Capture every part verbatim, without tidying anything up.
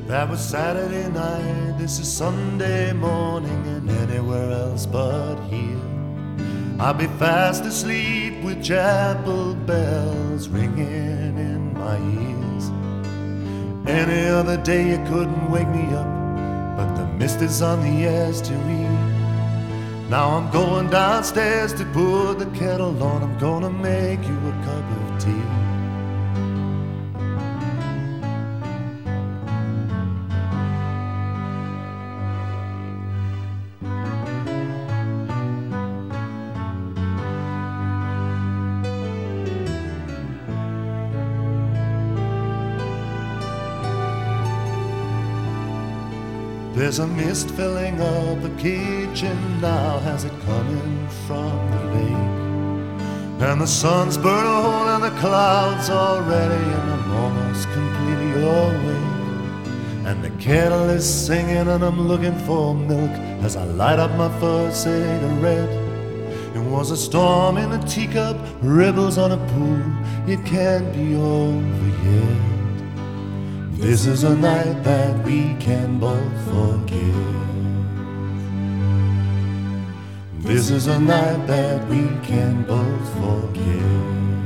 That was Saturday night, this is Sunday morning, and anywhere else but here I'll be fast asleep with chapel bells ringing in my ears. Any other day you couldn't wake me up, but the mist is on the estuary. Now I'm going downstairs to put the kettle on, I'm gonna make you a cup of tea. There's a mist filling up the kitchen now, has it coming from the lake? And the sun's burnt a hole in the clouds already, and I'm almost completely awake. And the kettle is singing and I'm looking for milk as I light up my first cigarette. It was a storm in a teacup, ripples on a pool, it can't be over yet. This is a night that we can both forget. This is a night that we can both forget.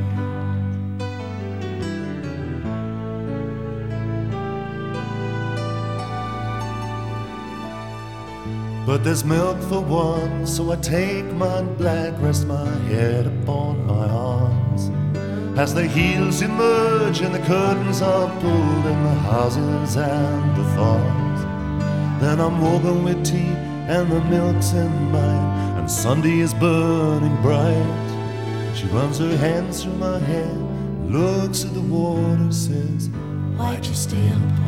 But there's milk for one, so I take my black, rest my head upon my arms as the heels emerge and the curtains are pulled in the houses and the farms. Then I'm woken with tea and the milk's in mine, and Sunday is burning bright. She runs her hands through my hair, looks at the water, says, "Why'd you stay up